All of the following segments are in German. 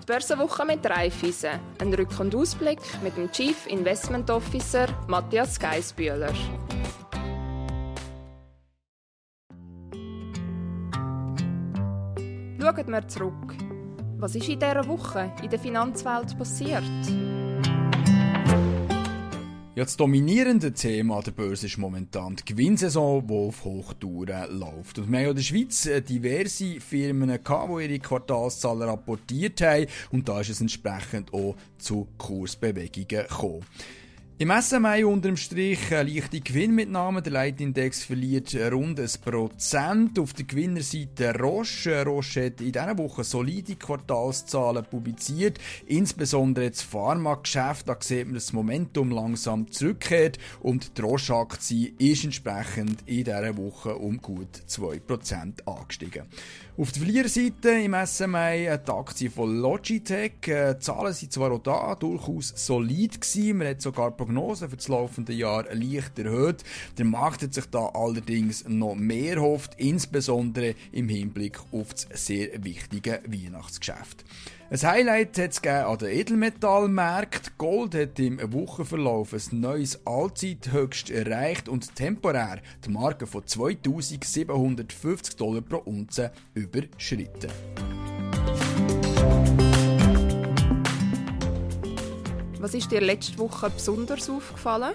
Die Börsenwoche mit Raiffeisen. Ein Rück- und Ausblick mit dem Chief Investment Officer Matthias Geissbühler. Schauen wir zurück. Was ist in dieser Woche in der Finanzwelt passiert? Ja, das dominierende Thema der Börse ist momentan die Gewinnsaison, die auf Hochtouren läuft. Und wir haben ja in der Schweiz diverse Firmen gehabt, die ihre Quartalszahlen rapportiert haben. Und da ist es entsprechend auch zu Kursbewegungen gekommen. Im SMI unterm Strich eine leichte Gewinnmitnahme. Der Leitindex verliert rund 1%. Auf der Gewinnerseite Roche. Roche hat in dieser Woche solide Quartalszahlen publiziert. Insbesondere das Pharmageschäft. Da sieht man, dass das Momentum langsam zurückkehrt. Und die Roche-Aktie ist entsprechend in dieser Woche um gut 2% angestiegen. Auf der Verliererseite im SMI die Aktie von Logitech. Die Zahlen sind zwar auch da durchaus solid gewesen. Man hat sogar Prognosen für das laufende Jahr leicht erhöht. Der Markt hat sich da allerdings noch mehr erhofft, insbesondere im Hinblick auf das sehr wichtige Weihnachtsgeschäft. Ein Highlight hat es an den Edelmetallmärkten. Gold hat im Wochenverlauf ein neues Allzeithöchst erreicht und temporär die Marke von $2.750 pro Unze überschritten. Was ist dir letzte Woche besonders aufgefallen?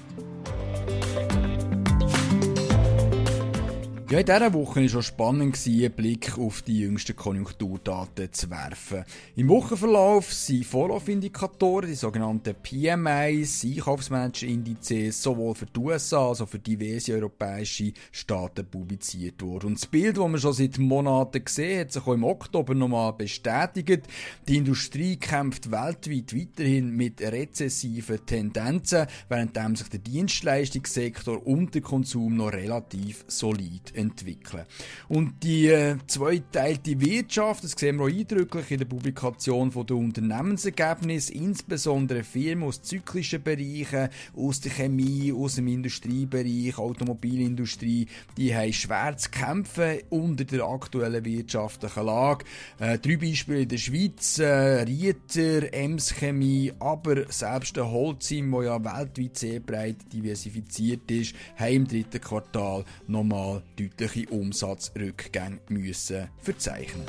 Ja, in dieser Woche war es schon spannend, einen Blick auf die jüngsten Konjunkturdaten zu werfen. Im Wochenverlauf sind Vorlaufindikatoren, die sogenannten PMIs, Einkaufsmanagerindizes, sowohl für die USA als auch für diverse europäische Staaten publiziert worden. Und das Bild, das man schon seit Monaten sehen, hat sich auch im Oktober nochmal bestätigt. Die Industrie kämpft weltweit weiterhin mit rezessiven Tendenzen, während sich der Dienstleistungssektor und der Konsum noch relativ solid entwickeln. Und die zweiteilte Wirtschaft, das sehen wir auch eindrücklich in der Publikation der Unternehmensergebnisse, insbesondere Firmen aus zyklischen Bereichen, aus der Chemie, aus dem Industriebereich, Automobilindustrie, die haben schwer zu kämpfen unter der aktuellen wirtschaftlichen Lage. 3 Beispiele in der Schweiz, Rieter, Ems Chemie, aber selbst der Holcim, der ja weltweit sehr breit diversifiziert ist, haben im 3. Quartal nochmal deutliche Umsatzrückgänge müssen verzeichnen.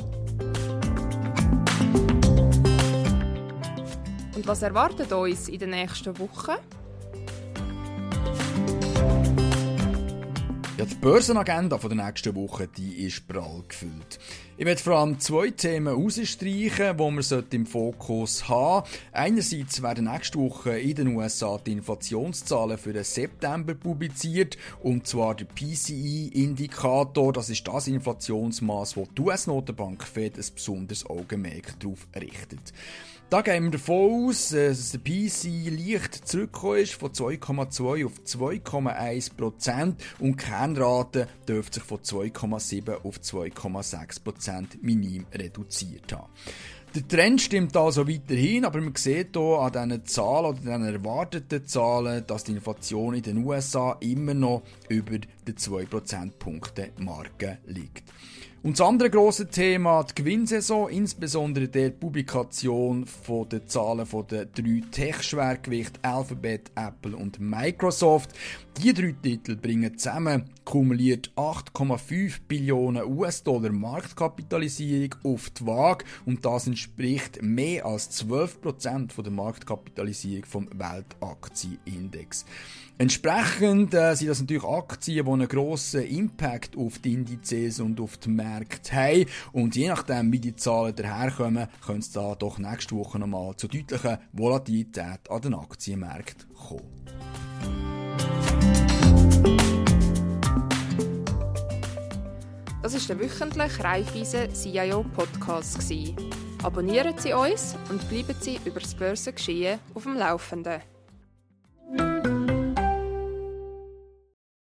Und was erwartet uns in den nächsten Wochen? Ja, die Börsenagenda der nächsten Woche die ist prall gefüllt. Ich werde vor allem 2 Themen herausstreichen, die wir im Fokus haben sollten. Einerseits werden nächste Woche in den USA die Inflationszahlen für den September publiziert, und zwar der PCE-Indikator. Das ist das Inflationsmaß, wo die US-Notenbank Fed ein besonderes Augenmerk darauf richtet. Da gehen wir davon aus, dass der PCE leicht zurückgekommen ist, von 2,2 auf 2,1% und die Kernrate dürfte sich von 2,7 auf 2,6% minim reduziert haben. Der Trend stimmt also weiterhin, aber man sieht hier an diesen Zahlen oder diesen erwarteten Zahlen, dass die Inflation in den USA immer noch über der 2%-Punkte-Marke liegt. Und das andere grosse Thema, die Gewinnsaison, insbesondere der Publikation von den Zahlen von den 3 Tech-Schwergewichten Alphabet, Apple und Microsoft. Die 3 Titel bringen zusammen kumuliert 8,5 Billionen US-Dollar Marktkapitalisierung auf die Waage, und das entspricht mehr als 12% von der Marktkapitalisierung vom Weltaktienindex. Entsprechend sind das natürlich Aktien, die einen grossen Impact auf die Indizes und auf die Märkte haben. Und je nachdem, wie die Zahlen daherkommen, könnte es da doch nächste Woche nochmal zu deutlicher Volatilität an den Aktienmärkten kommen. Das war der wöchentliche Raiffeisen CIO Podcast. Abonnieren Sie uns und bleiben Sie über das Börsengeschehen auf dem Laufenden.